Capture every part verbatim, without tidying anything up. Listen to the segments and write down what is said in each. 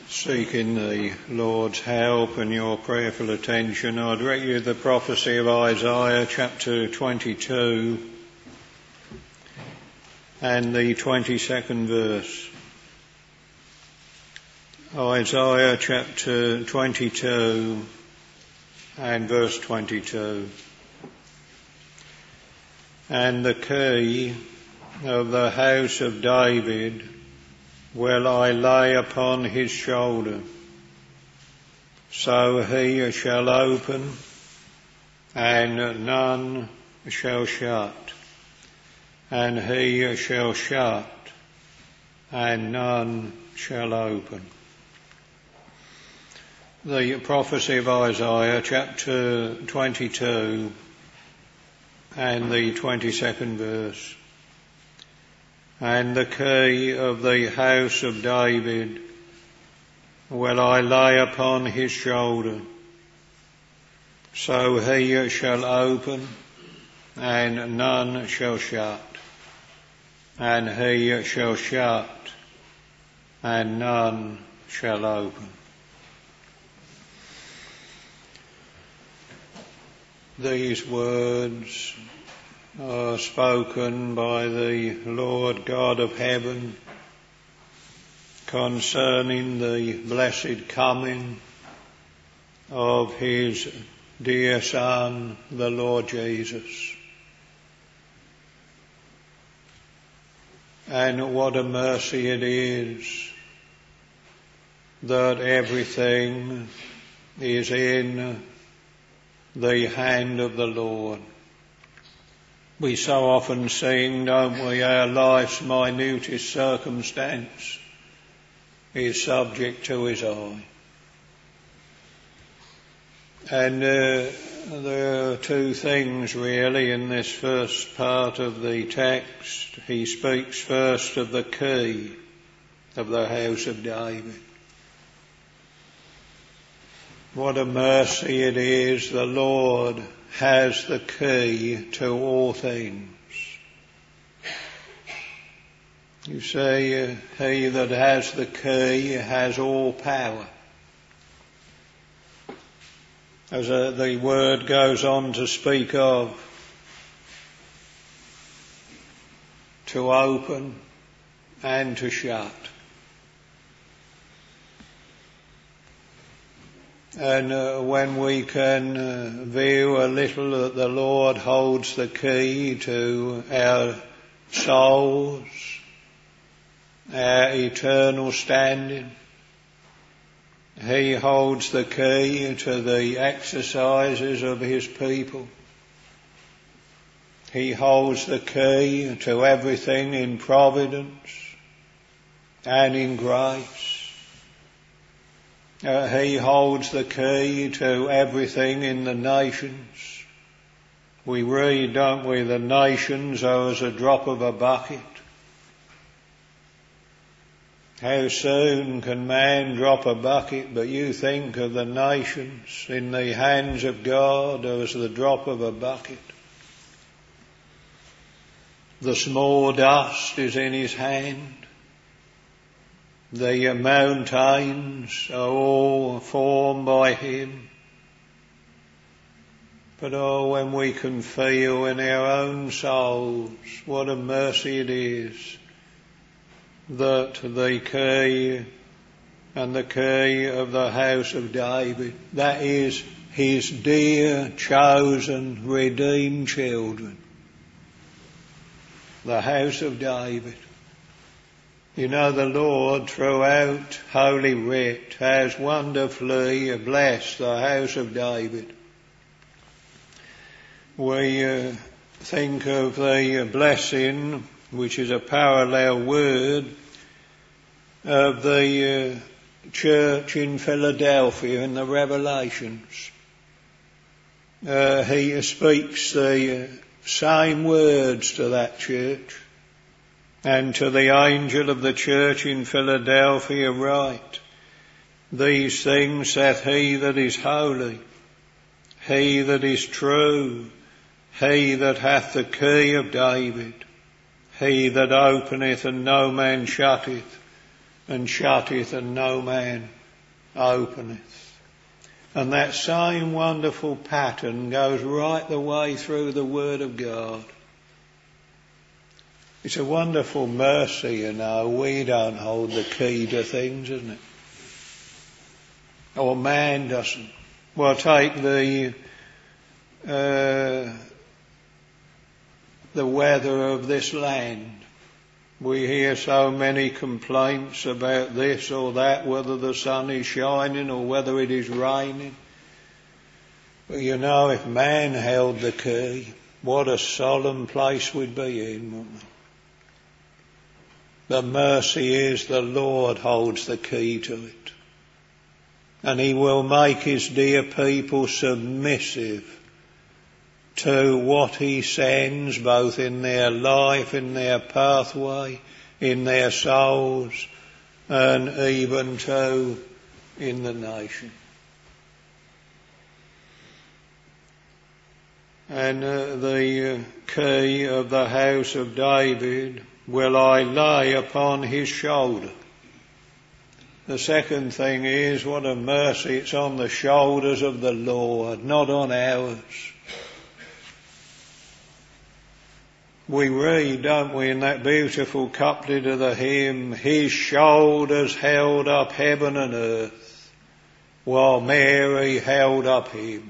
Seeking the Lord's help and your prayerful attention, I direct you to the prophecy of Isaiah chapter twenty-two and the twenty-second verse. Isaiah chapter twenty-two and verse twenty-two. And the key of the house of David will I lay upon his shoulder, so he shall open and none shall shut, and he shall shut and none shall open. The prophecy of Isaiah chapter twenty-two and the twenty-second verse. And the key of the house of David will I lay upon his shoulder, so he shall open and none shall shut, and he shall shut and none shall open. These words are spoken by the Lord God of heaven concerning the blessed coming of his dear Son, the Lord Jesus. And what a mercy it is that everything is in the hand of the Lord. We so often sing, don't we, our life's minutest circumstance is subject to his eye. And uh, there are two things really in this first part of the text. He speaks first of the key of the house of David. What a mercy it is, the Lord has the key to all things. You see, uh, he that has the key has all power. As uh, the word goes on to speak of, to open and to shut. And uh, when we can uh, view a little that the Lord holds the key to our souls, our eternal standing, he holds the key to the exercises of his people. He holds the key to everything in providence and in grace. Uh, he holds the key to everything in the nations. We read, don't we, the nations are as a drop of a bucket. How soon can man drop a bucket, but you think of the nations in the hands of God as the drop of a bucket. The small dust is in his hand. The mountains are all formed by him. But oh, when we can feel in our own souls what a mercy it is that the key and the key of the house of David, that is his dear, chosen, redeemed children, the house of David. You know, the Lord throughout Holy Writ has wonderfully blessed the house of David. We uh, think of the blessing, which is a parallel word, of the uh, church in Philadelphia in the Revelations. Uh, he speaks the uh, same words to that church. And to the angel of the church in Philadelphia write, these things saith he that is holy, he that is true, he that hath the key of David, he that openeth and no man shutteth, and shutteth and no man openeth. And that same wonderful pattern goes right the way through the Word of God. It's a wonderful mercy, you know. We don't hold the key to things, isn't it? Or man doesn't. Well, take the uh, the weather of this land. We hear so many complaints about this or that, whether the sun is shining or whether it is raining. But you know, if man held the key, what a solemn place we'd be in, wouldn't we? The mercy is the Lord holds the key to it. And He will make His dear people submissive to what He sends, both in their life, in their pathway, in their souls, and even too in the nation. And uh, the uh, key of the house of David will I lay upon his shoulder. The second thing is, what a mercy, it's on the shoulders of the Lord, not on ours. We read, don't we, in that beautiful couplet of the hymn, His shoulders held up heaven and earth, while Mary held up Him.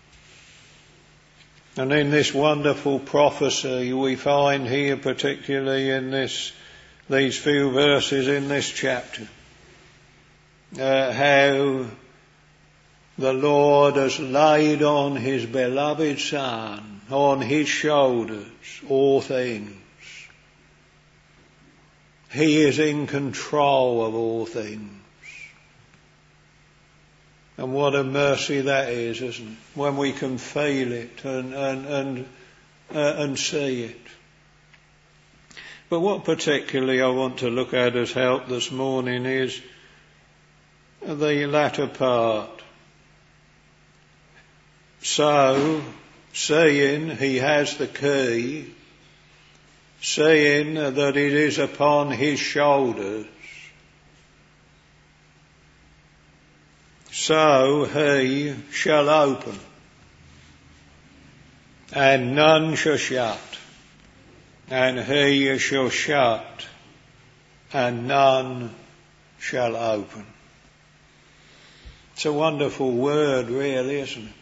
And in this wonderful prophecy we find here, particularly in this, these few verses in this chapter, uh, how the Lord has laid on His beloved Son, on His shoulders, all things. He is in control of all things. And what a mercy that is, isn't it? When we can feel it and and and, uh, and see it. But what particularly I want to look at as help this morning is the latter part. So, seeing He has the key, seeing that it is upon His shoulders, so He shall open, and none shall shut, and He shall shut, and none shall open. It's a wonderful word, really, isn't it?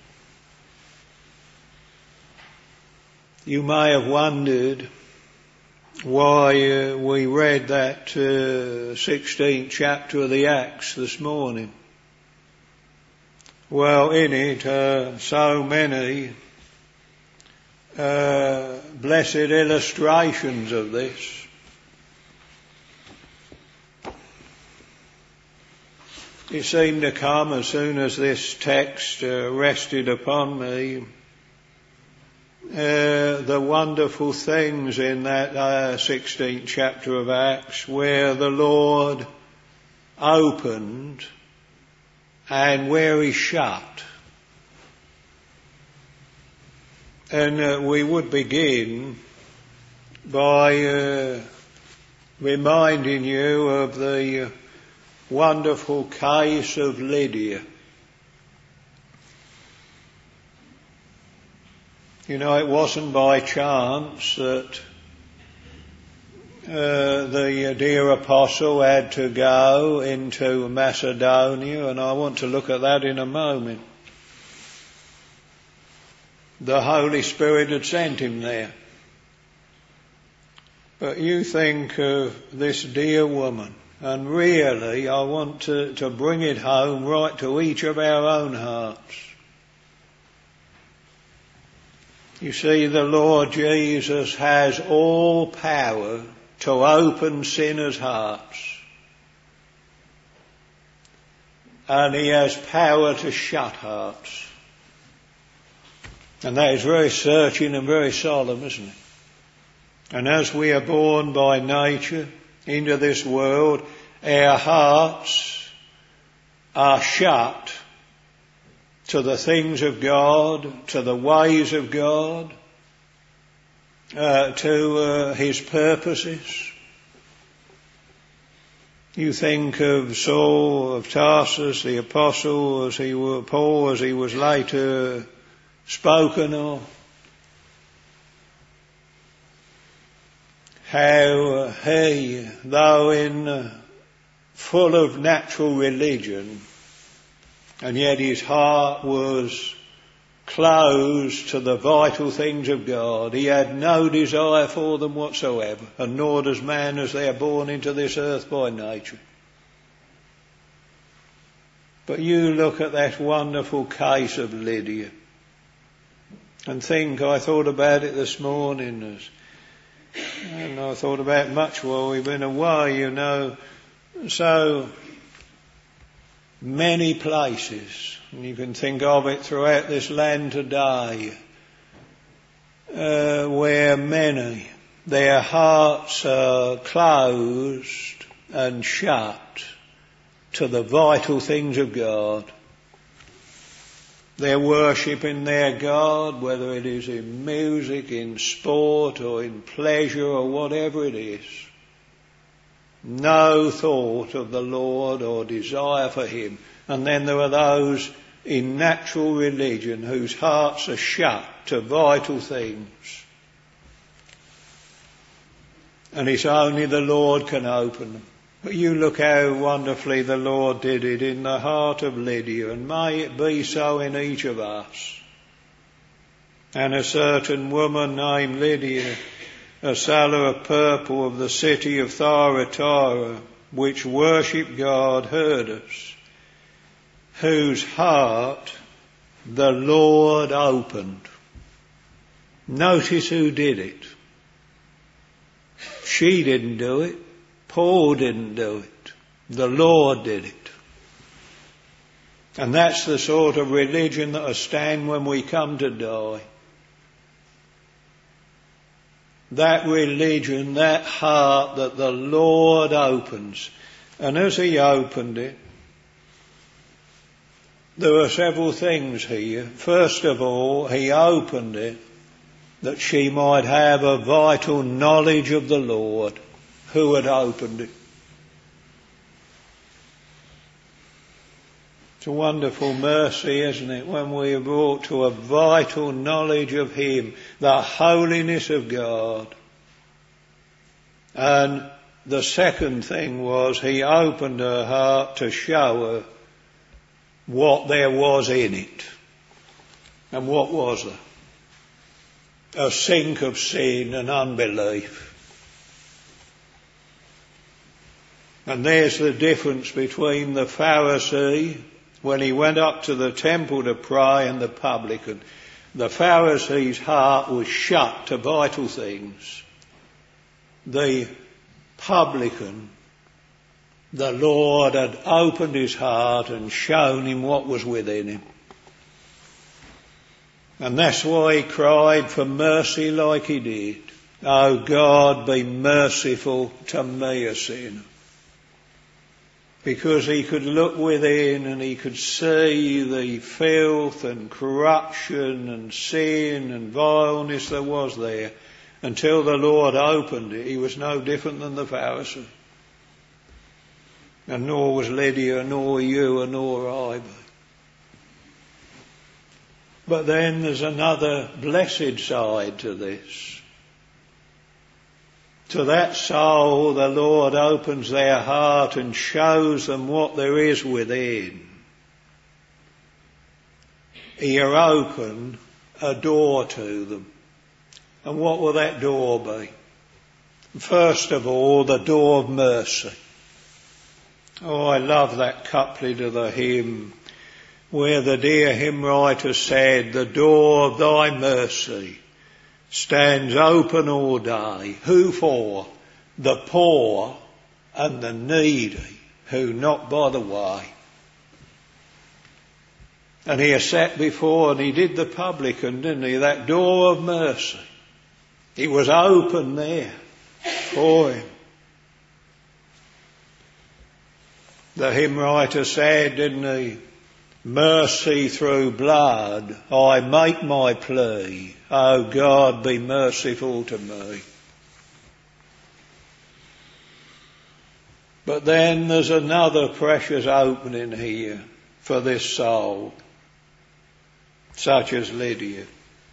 You may have wondered why uh, we read that uh, sixteenth chapter of the Acts this morning. Well, in it are so many uh, blessed illustrations of this. It seemed to come as soon as this text uh, rested upon me, uh, the wonderful things in that uh, sixteenth chapter of Acts where the Lord opened and where He shut. And uh, we would begin by uh, reminding you of the uh, wonderful case of Lydia. You know, it wasn't by chance that Uh, the dear apostle had to go into Macedonia, and I want to look at that in a moment. The Holy Spirit had sent him there. But you think of this dear woman, and really I want to, to bring it home right to each of our own hearts. You see, the Lord Jesus has all power to open sinners' hearts. And He has power to shut hearts. And that is very searching and very solemn, isn't it? And as we are born by nature into this world, our hearts are shut to the things of God, to the ways of God, Uh, to uh, His purposes. You think of Saul of Tarsus, the apostle, as he was, Paul, as he was later spoken of. How he, though in full of natural religion, and yet his heart was closed to the vital things of God. He had no desire for them whatsoever, and nor does man as they are born into this earth by nature. But you look at that wonderful case of Lydia and think, I thought about it this morning, as, and I thought about it much while we've been away, you know, so many places, and you can think of it throughout this land today, uh, where many, their hearts are closed and shut to the vital things of God. They're worshipping their God, whether it is in music, in sport, or in pleasure, or whatever it is. No thought of the Lord or desire for Him. And then there are those in natural religion whose hearts are shut to vital things. And it's only the Lord can open them. But you look how wonderfully the Lord did it in the heart of Lydia, and may it be so in each of us. And a certain woman named Lydia, a seller of purple of the city of Thyatira, which worshipped God, heard us, whose heart the Lord opened. Notice who did it. She didn't do it. Paul didn't do it. The Lord did it. And that's the sort of religion that will stand when we come to die. That religion, that heart that the Lord opens. And as He opened it, there are several things here. First of all, He opened it that she might have a vital knowledge of the Lord who had opened it. It's a wonderful mercy, isn't it, when we are brought to a vital knowledge of Him, the holiness of God. And the second thing was He opened her heart to show her what there was in it. And what was there? A sink of sin and unbelief. And there's the difference between the Pharisee, when he went up to the temple to pray, and the publican. The Pharisee's heart was shut to vital things. The publican, the Lord had opened his heart and shown him what was within him. And that's why he cried for mercy like he did. Oh God, be merciful to me, a sinner. Because he could look within and he could see the filth and corruption and sin and vileness that was there. Until the Lord opened it, he was no different than the Pharisee. And nor was Lydia, nor you, and nor I. But then there's another blessed side to this. To that soul, the Lord opens their heart and shows them what there is within. He'll open a door to them. And what will that door be? First of all, the door of mercy. Oh, I love that couplet of the hymn, where the dear hymn writer said, the door of thy mercy stands open all day. Who for? The poor and the needy who knock by the way. And he sat before, and he did the publican, didn't he? That door of mercy. It was open there for him. The hymn writer said, didn't he? Mercy through blood, I make my plea. Oh God, be merciful to me. But then there's another precious opening here for this soul, such as Lydia.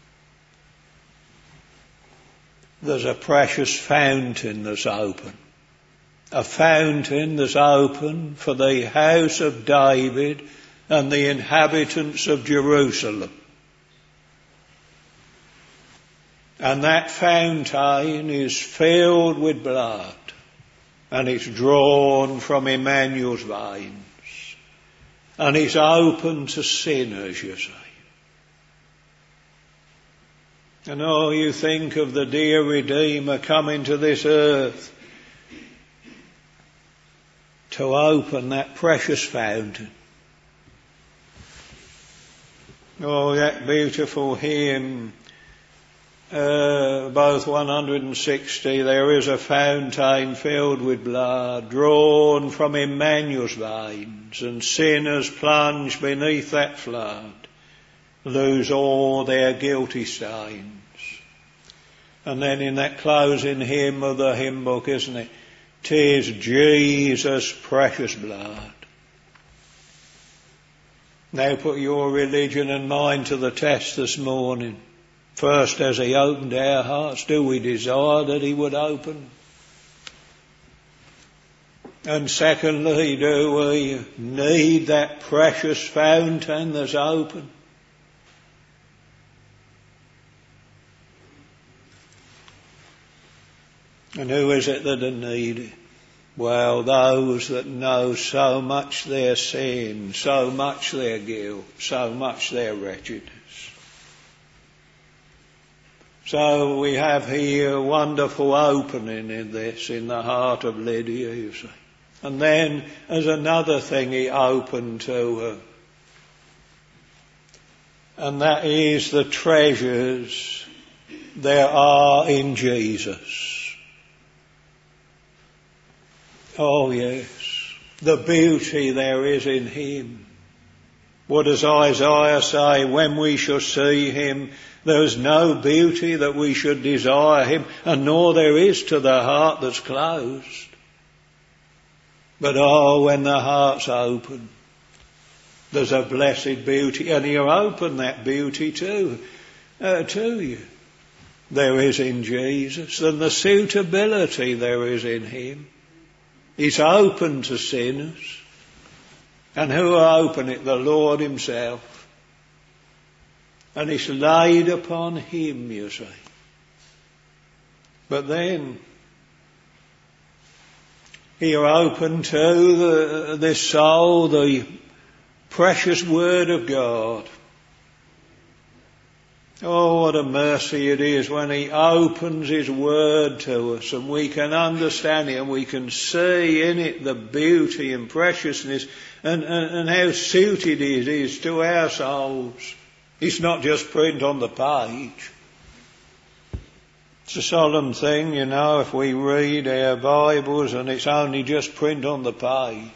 There's a precious fountain that's open. A fountain that's open for the house of David and the inhabitants of Jerusalem. And that fountain is filled with blood, and it's drawn from Emmanuel's veins, and it's open to sinners, you see. And oh, you think of the dear Redeemer coming to this earth to open that precious fountain. Oh, that beautiful hymn, uh, both one hundred sixty, there is a fountain filled with blood, drawn from Emmanuel's veins, and sinners plunge beneath that flood, lose all their guilty stains. And then in that closing hymn of the hymn book, isn't it? 'Tis Jesus' precious blood. Now put your religion and mine to the test this morning. First, has he opened our hearts? Do we desire that he would open? And secondly, do we need that precious fountain that's open? And who is it that need it? Well, those that know so much their sin, so much their guilt, so much their wretchedness. So we have here a wonderful opening in this, in the heart of Lydia, you see. And then, as another thing, he opened to her. And that is the treasures there are in Jesus. Oh yes, the beauty there is in him. What does Isaiah say? When we shall see him, there is no beauty that we should desire him, and nor there is to the heart that's closed. But oh, when the heart's open, there's a blessed beauty, and he'll open that beauty too, uh, to you. There is in Jesus, and the suitability there is in him. He's open to sinners. And who will open it? The Lord himself. And it's laid upon him, you see. But then, he'll open to the, this soul the precious word of God. Oh, what a mercy it is when he opens his word to us and we can understand it and we can see in it the beauty and preciousness and, and, and how suited it is to our souls. It's not just print on the page. It's a solemn thing, you know, if we read our Bibles and it's only just print on the page.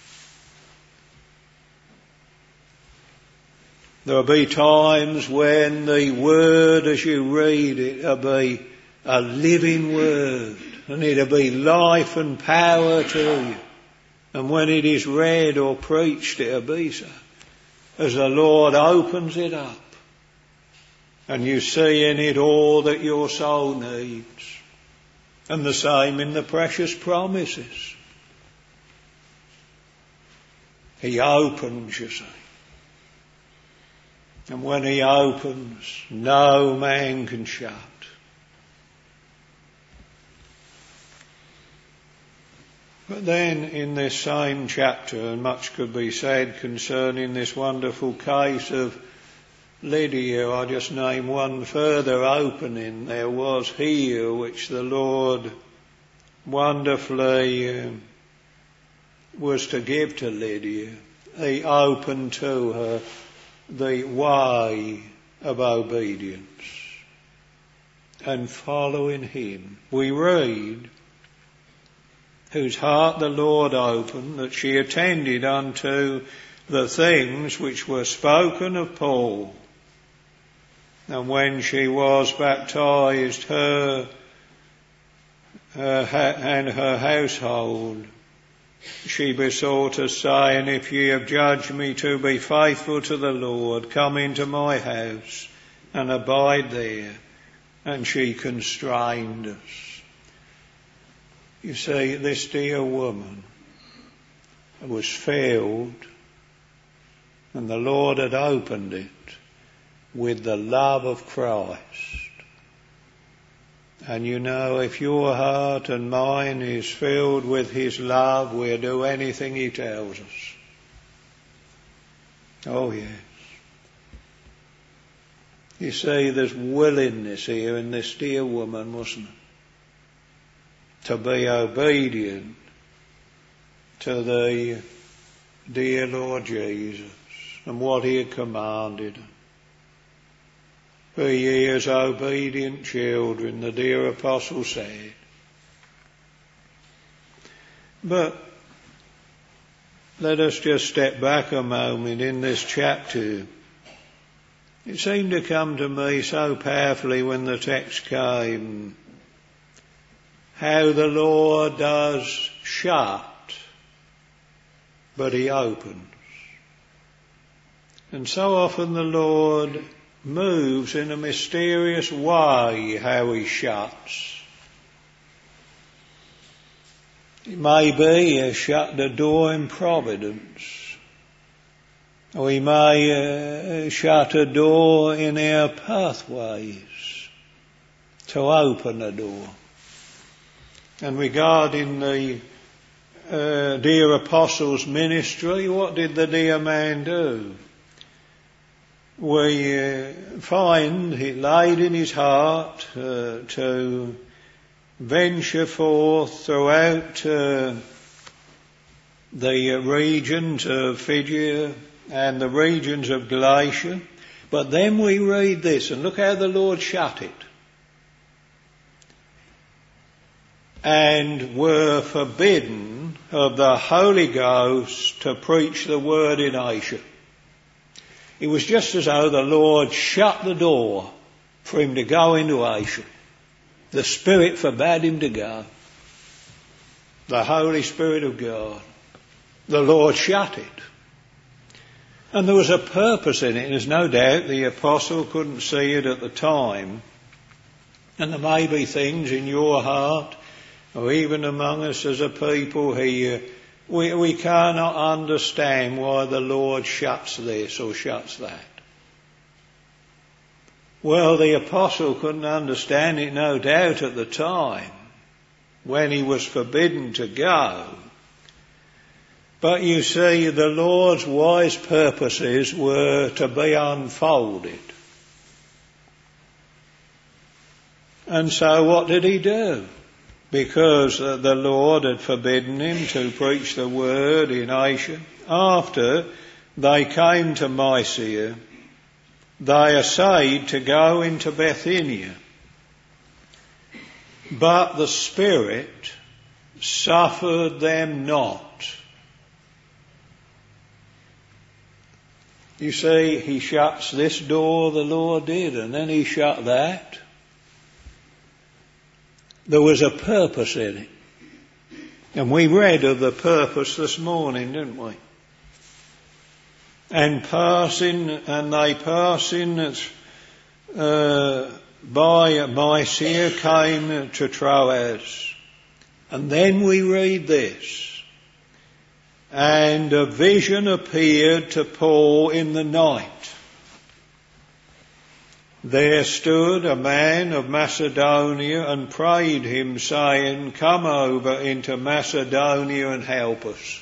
There'll be times when the word as you read it will be a living word and it'll be life and power to you. And when it is read or preached it'll be so. As the Lord opens it up and you see in it all that your soul needs. And the same in the precious promises. He opens, you see. And when he opens, no man can shut. But then in this same chapter, and much could be said concerning this wonderful case of Lydia, I just name one further opening there was here which the Lord wonderfully uh, was to give to Lydia. He opened to her the way of obedience and following him. We read, whose heart the Lord opened, that she attended unto the things which were spoken of Paul. And when she was baptized, her, her and her household she besought us, saying, If ye have judged me to be faithful to the Lord, come into my house and abide there. And she constrained us. You see, this dear woman was filled, and the Lord had opened it with the love of Christ. And you know, if your heart and mine is filled with his love, we'll do anything he tells us. Oh yes. You see, there's willingness here in this dear woman, wasn't it? To be obedient to the dear Lord Jesus and what he had commanded. Be ye as obedient children, the dear apostle said. But let us just step back a moment in this chapter. It seemed to come to me so powerfully when the text came, how the Lord does shut, but he opens. And so often the Lord moves in a mysterious way how he shuts. It may be he shut the door in providence. Or he may uh, shut a door in our pathways to open a door. And regarding the uh, dear apostle's ministry, what did the dear man do? We uh, find he laid in his heart uh, to venture forth throughout uh, the regions of Phrygia and the regions of Galatia. But then we read this, and look how the Lord shut it. And were forbidden of the Holy Ghost to preach the word in Asia. It was just as though the Lord shut the door for him to go into Asia. The Spirit forbade him to go. The Holy Spirit of God. The Lord shut it. And there was a purpose in it. And there's no doubt the apostle couldn't see it at the time. And there may be things in your heart, or even among us as a people here, we, we cannot understand why the Lord shuts this or shuts that. Well, the apostle couldn't understand it, no doubt, at the time when he was forbidden to go. But you see, the Lord's wise purposes were to be unfolded. And so what did he do? Because the Lord had forbidden him to preach the word in Asia, after they came to Mysia, they essayed to go into Bithynia. But the Spirit suffered them not. You see, he shuts this door, the Lord did, and then he shut that. There was a purpose in it. And we read of the purpose this morning, didn't we? And passing, and they passing uh, by Mysia came to Troas. And then we read this. And a vision appeared to Paul in the night. There stood a man of Macedonia and prayed him, saying, Come over into Macedonia and help us.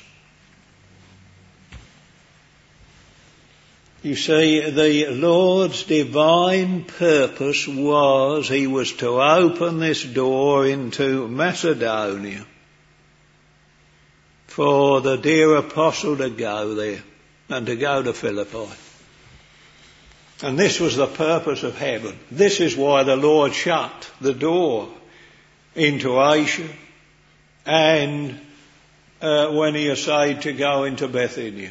You see, the Lord's divine purpose was he was to open this door into Macedonia for the dear apostle to go there and to go to Philippi. And this was the purpose of heaven. This is why the Lord shut the door into Asia and uh, when he essayed to go into Bithynia.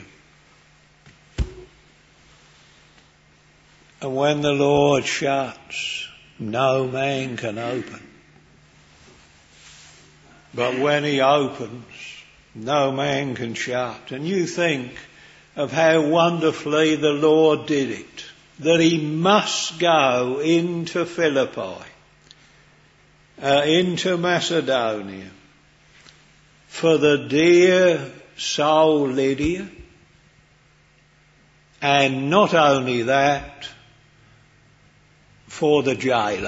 And when the Lord shuts, no man can open. But when he opens, no man can shut. And you think of how wonderfully the Lord did it, that he must go into Philippi, uh, into Macedonia, for the dear soul Lydia, and not only that, for the jailer.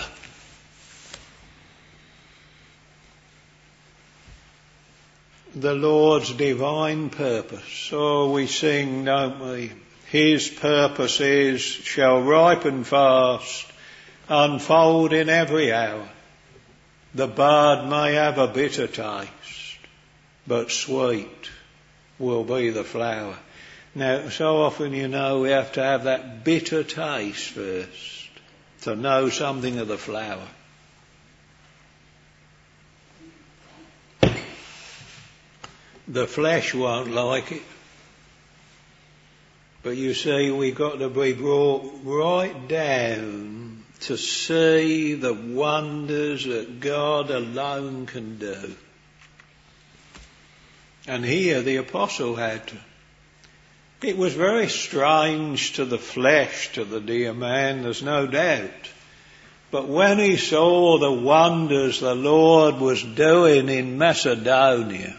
The Lord's divine purpose. Oh, we sing, don't we? His purposes shall ripen fast, unfold in every hour. The bud may have a bitter taste, but sweet will be the flower. Now, so often, you know, we have to have that bitter taste first to know something of the flower. The flesh won't like it. But you see, we've got to be brought right down to see the wonders that God alone can do. And here the apostle had to. It was very strange to the flesh, to the dear man, there's no doubt. But when he saw the wonders the Lord was doing in Macedonia,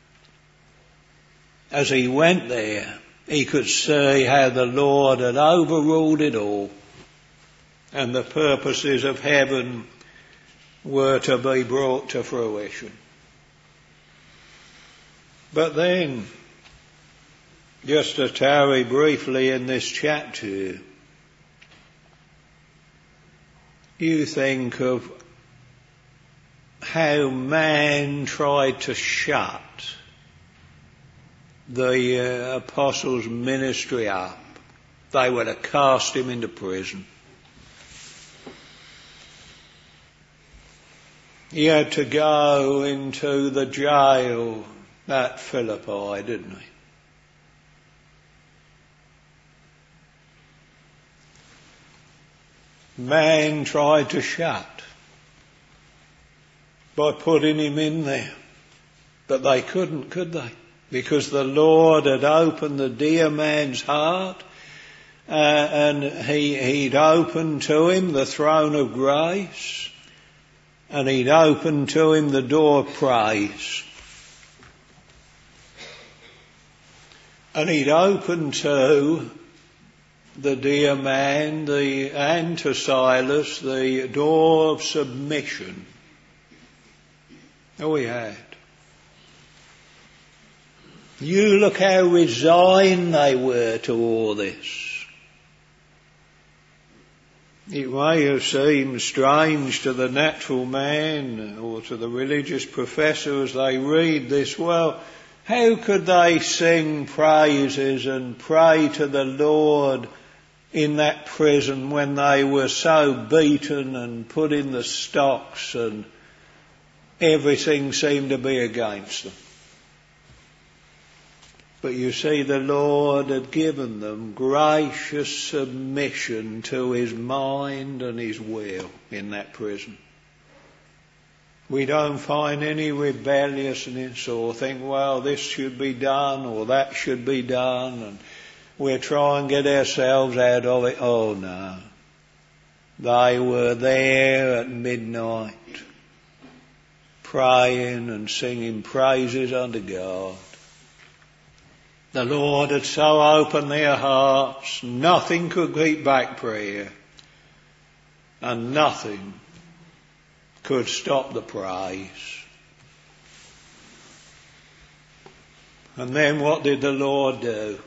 as he went there, he could see how the Lord had overruled it all, and the purposes of heaven were to be brought to fruition. But then, just to tarry briefly in this chapter, you think of how man tried to shut the uh, apostles' ministry up. They were to cast him into prison. He had to go into the jail at Philippi, didn't he? Man tried to shut by putting him in there, but they couldn't, could they? Because the Lord had opened the dear man's heart, uh, and he, he'd opened to him the throne of grace, and he'd opened to him the door of praise. And he'd opened to the dear man, the, and to Silas, the door of submission. Oh, he had. You look how resigned they were to all this. It may have seemed strange to the natural man or to the religious professor as they read this. Well, how could they sing praises and pray to the Lord in that prison when they were so beaten and put in the stocks and everything seemed to be against them? But you see, the Lord had given them gracious submission to his mind and his will in that prison. We don't find any rebelliousness or think, well, this should be done or that should be done, and we'll try and get ourselves out of it. Oh no. They were there at midnight, praying and singing praises unto God. The Lord had so opened their hearts, nothing could keep back prayer, and nothing could stop the praise. And then what did the Lord do?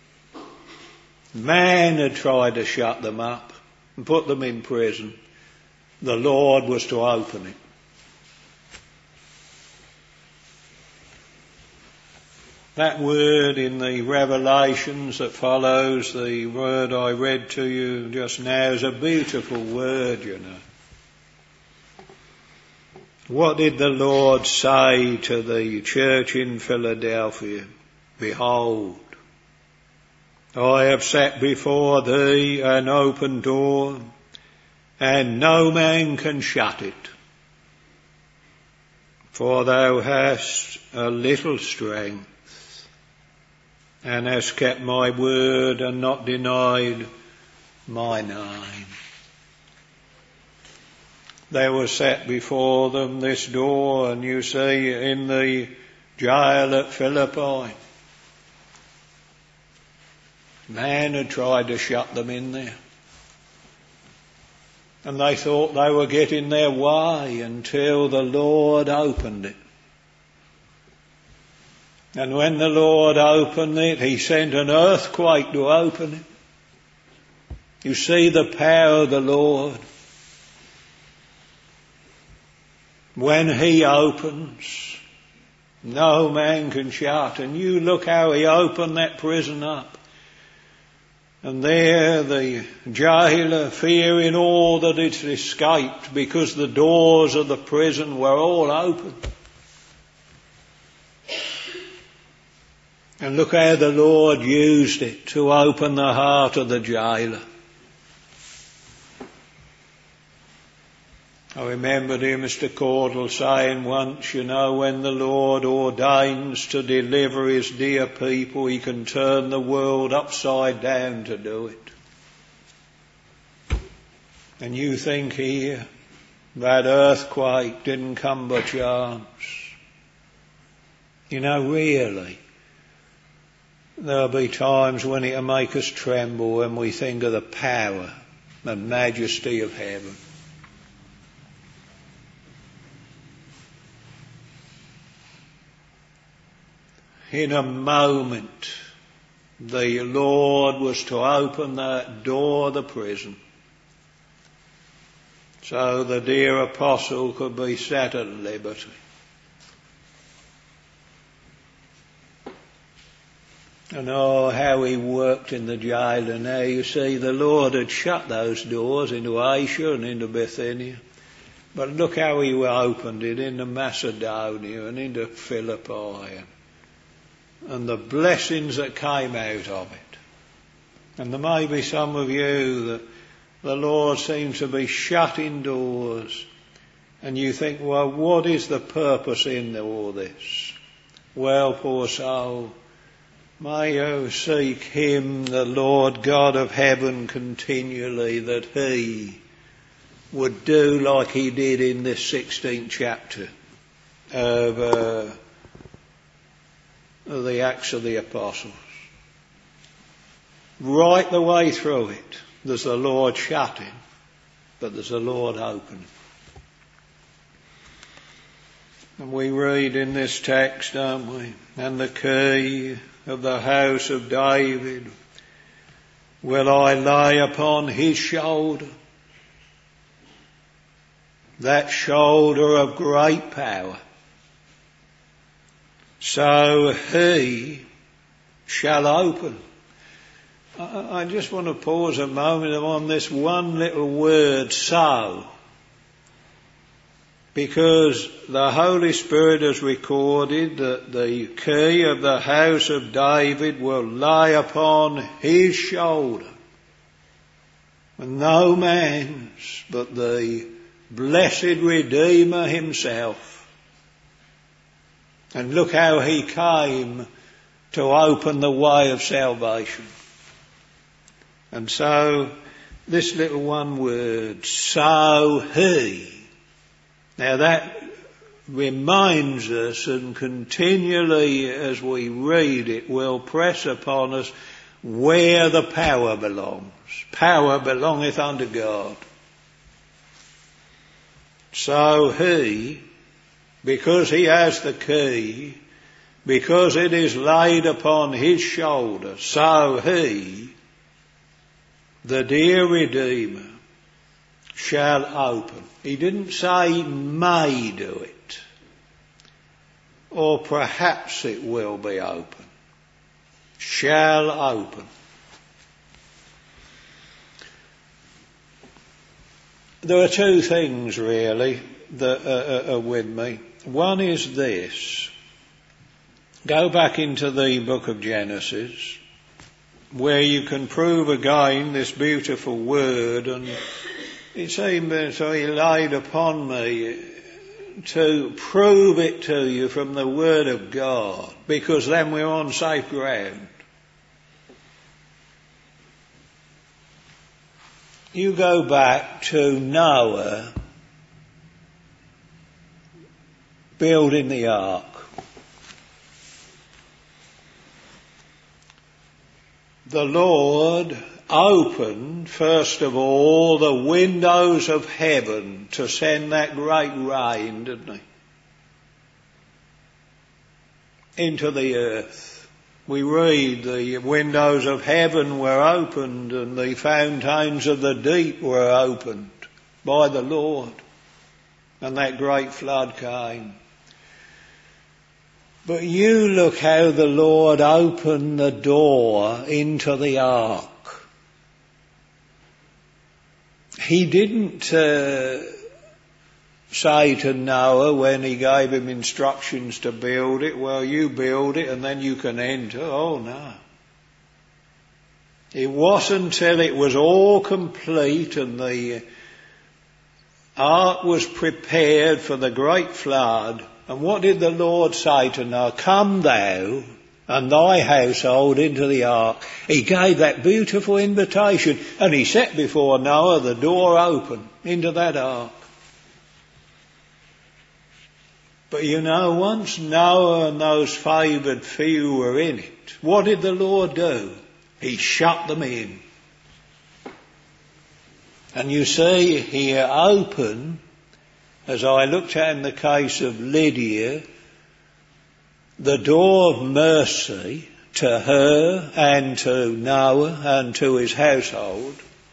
Man had tried to shut them up and put them in prison. The Lord was to open it. That word in the Revelations that follows the word I read to you just now is a beautiful word, you know. What did the Lord say to the church in Philadelphia? Behold, I have set before thee an open door, and no man can shut it. For thou hast a little strength, and hast kept my word and not denied my name. There was set before them this door, and you see in the jail at Philippi, man had tried to shut them in there. And they thought they were getting their way until the Lord opened it. And when the Lord opened it, he sent an earthquake to open it. You see the power of the Lord. When he opens, no man can shut. And you look how he opened that prison up. And there the jailer, fearing all that it's escaped, because the doors of the prison were all open. And look how the Lord used it to open the heart of the jailer. I remember dear Mister Caudle saying once, you know, when the Lord ordains to deliver his dear people, he can turn the world upside down to do it. And you think here, that earthquake didn't come by chance. You know, really, there'll be times when it'll make us tremble when we think of the power and majesty of heaven. In a moment, the Lord was to open that door of the prison so the dear apostle could be set at liberty. And oh, how he worked in the jail. And now you see the Lord had shut those doors into Asia and into Bithynia. But look how he opened it into Macedonia and into Philippi. And the blessings that came out of it. And there may be some of you that the Lord seems to be shutting doors, and you think, well, what is the purpose in all this? Well, poor soul, may you seek him, the Lord God of heaven, continually, that he would do like he did in this sixteenth chapter of uh, of the Acts of the Apostles. Right the way through it, there's the Lord shutting, but there's the Lord opening. And we read in this text, don't we? And the key of the house of David will I lay upon his shoulder. That shoulder of great power. So he shall open. I just want to pause a moment on this one little word, so. Because the Holy Spirit has recorded that the key of the house of David will lie upon his shoulder. And no man's but the blessed Redeemer himself. And look how he came to open the way of salvation. And so, this little one word, so he. Now that reminds us, and continually as we read it will press upon us where the power belongs. Power belongeth unto God. So he, because he has the key, because it is laid upon his shoulder, so he, the dear Redeemer, shall open. He didn't say may do it, or perhaps it will be open. Shall open. There are two things really that are, are with me. One is this. Go back into the book of Genesis, where you can prove again this beautiful word. And it seemed, so he laid upon me, to prove it to you from the Word of God, because then we're on safe ground. You go back to Noah building the ark. The Lord opened, first of all, the windows of heaven to send that great rain, didn't he? Into the earth. We read the windows of heaven were opened and the fountains of the deep were opened by the Lord. And that great flood came. But you look how the Lord opened the door into the ark. He didn't uh, say to Noah when he gave him instructions to build it, well, you build it and then you can enter. Oh, no. It wasn't until it was all complete and the ark was prepared for the great flood. And what did the Lord say to Noah? Come thou and thy household into the ark. He gave that beautiful invitation and he set before Noah the door open into that ark. But you know, once Noah and those favoured few were in it, what did the Lord do? He shut them in. And you see here open, as I looked at in the case of Lydia, the door of mercy to her and to Noah and to his household.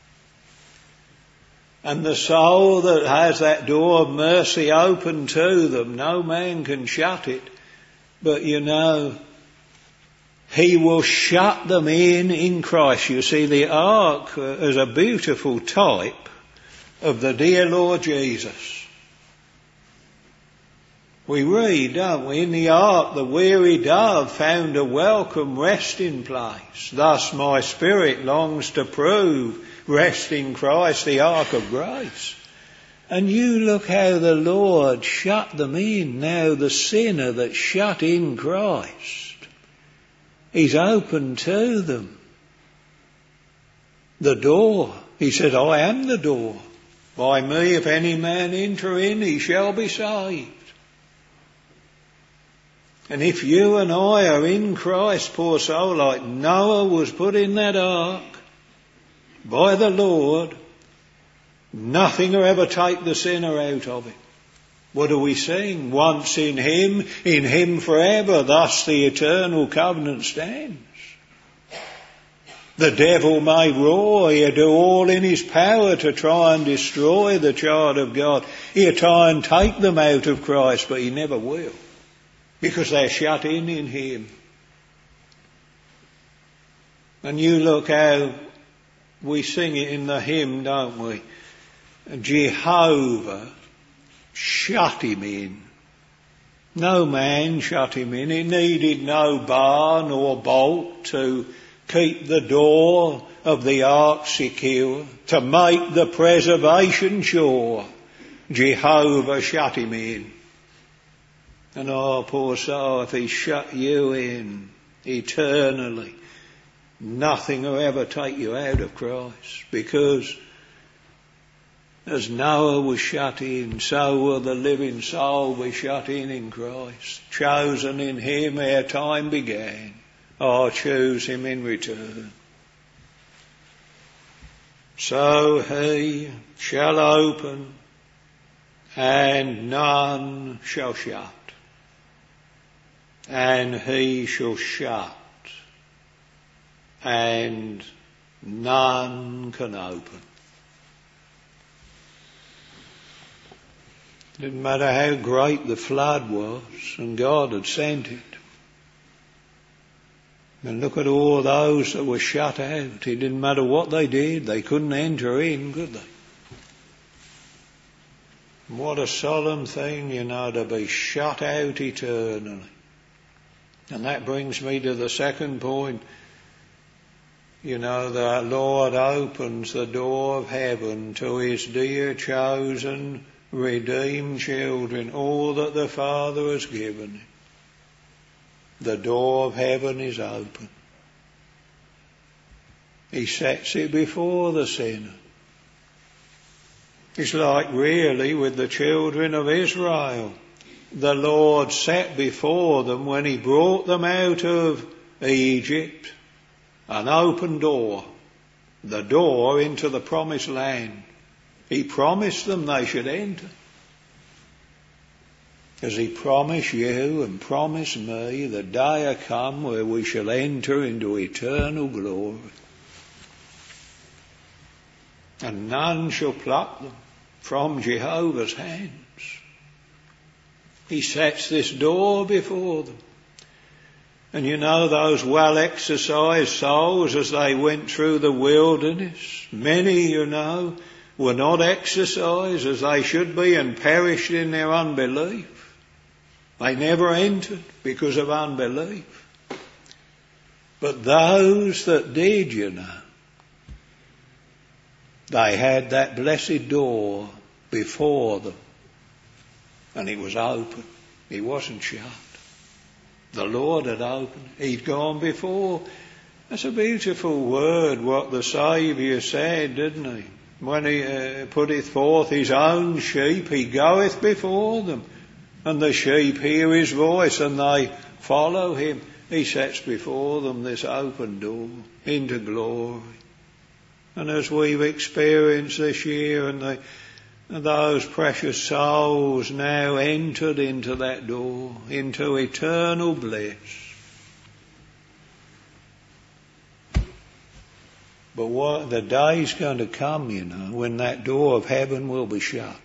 And the soul that has that door of mercy open to them, no man can shut it. But you know, he will shut them in in Christ. You see, the ark is a beautiful type of the dear Lord Jesus. We read, don't we, in the ark the weary dove found a welcome resting place. Thus my spirit longs to prove rest in Christ, the ark of grace. And you look how the Lord shut them in. Now the sinner that's shut in Christ, he's open to them. The door. He said, I am the door. By me if any man enter in, he shall be saved. And if you and I are in Christ, poor soul, like Noah was put in that ark by the Lord, nothing will ever take the sinner out of it. What do we sing? Once in him, in him forever, thus the eternal covenant stands. The devil may roar, he'll do all in his power to try and destroy the child of God. He'll try and take them out of Christ, but he never will. Because they're shut in in him. And you look how we sing it in the hymn, don't we? Jehovah shut him in. No man shut him in. He needed no bar nor bolt to keep the door of the ark secure, to make the preservation sure. Jehovah shut him in. And oh, poor soul, if he shut you in eternally, nothing will ever take you out of Christ. Because as Noah was shut in, so will the living soul be shut in in Christ. Chosen in him ere time began. Oh, choose him in return. So he shall open and none shall shut. And he shall shut, and none can open. Didn't matter how great the flood was, and God had sent it. And look at all those that were shut out. It didn't matter what they did, they couldn't enter in, could they? What a solemn thing, you know, to be shut out eternally. And that brings me to the second point. You know, the Lord opens the door of heaven to his dear chosen redeemed children, all that the Father has given him. The door of heaven is open. He sets it before the sinner. It's like really with the children of Israel. The Lord set before them when he brought them out of Egypt an open door, the door into the promised land. He promised them they should enter. As he promised you and promised me, the day will come where we shall enter into eternal glory. And none shall pluck them from Jehovah's hands. He sets this door before them. And you know those well-exercised souls as they went through the wilderness, many, you know, were not exercised as they should be and perished in their unbelief. They never entered because of unbelief. But those that did, you know, they had that blessed door before them. And it was open. It wasn't shut. The Lord had opened. He'd gone before. That's a beautiful word, what the Saviour said, didn't he? When he uh, putteth forth his own sheep, he goeth before them. And the sheep hear his voice and they follow him. He sets before them this open door into glory. And as we've experienced this year, and the, those precious souls now entered into that door, into eternal bliss. But what, the day's going to come, you know, when that door of heaven will be shut.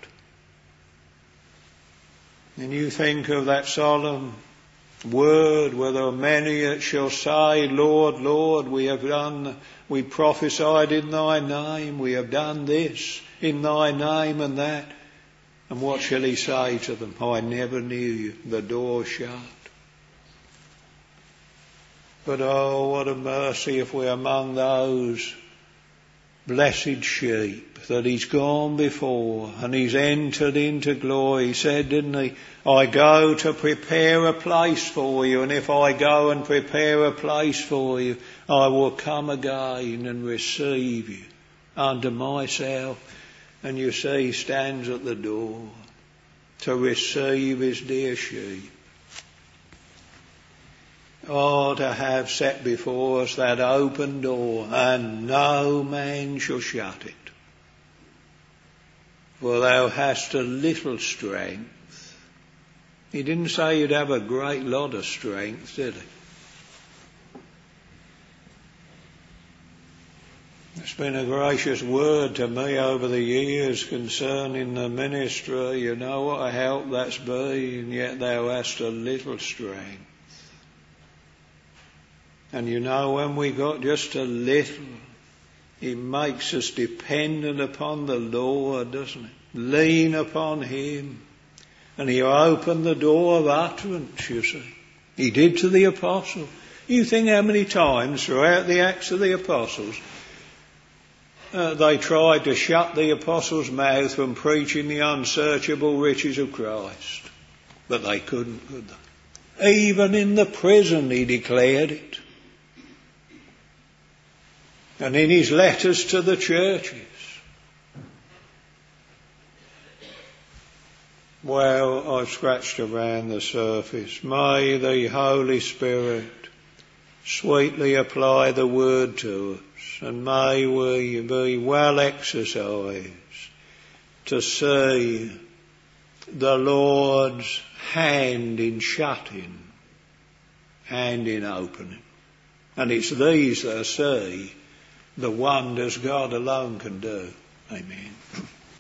And you think of that solemn word where there are many that shall say, Lord, Lord, we have done, we prophesied in thy name, we have done this in thy name and that. And what shall he say to them? I never knew you. The door shut. But oh, what a mercy if we're among those blessed sheep that he's gone before and he's entered into glory. He said, didn't he, I go to prepare a place for you, and if I go and prepare a place for you, I will come again and receive you unto myself. And you see, he stands at the door to receive his dear sheep. Oh, to have set before us that open door, and no man shall shut it. For thou hast a little strength. He didn't say you'd have a great lot of strength, did he? It's been a gracious word to me over the years concerning the ministry. You know what a help that's been, yet thou hast a little strength. And you know, when we got just a little, it makes us dependent upon the Lord, doesn't it? Lean upon him. And he opened the door of utterance, you see. He did to the apostle. You think how many times throughout the Acts of the Apostles uh, they tried to shut the apostles' mouth from preaching the unsearchable riches of Christ. But they couldn't, could they? Even in the prison he declared it. And in his letters to the churches. Well, I've scratched around the surface. May the Holy Spirit sweetly apply the word to us, and may we be well exercised to see the Lord's hand in shutting and in opening. And it's these that see the wonders God alone can do. Amen.